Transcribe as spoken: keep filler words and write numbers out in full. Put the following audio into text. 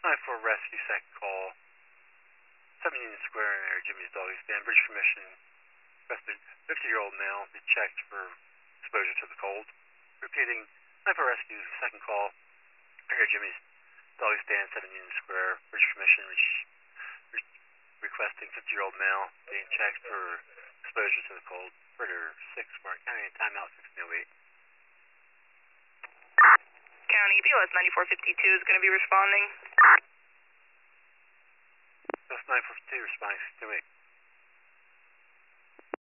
nine four rescue, second call. seven Union Square in there, Jimmy's Doggy Stand. Bridge permission. Requested fifty-year-old male be checked for exposure to the cold. Repeating, nine four rescue, second call. Area Jimmy's Doggy Stand, seven Union Square. Bridge permission. Re requesting fifty-year-old male being checked for exposure to the cold. Further six, Mark County, timeout sixteen oh eight. County, B O S ninety-four fifty-two is going to be responding. B O S nine four fifty-two responding sixteen oh eight.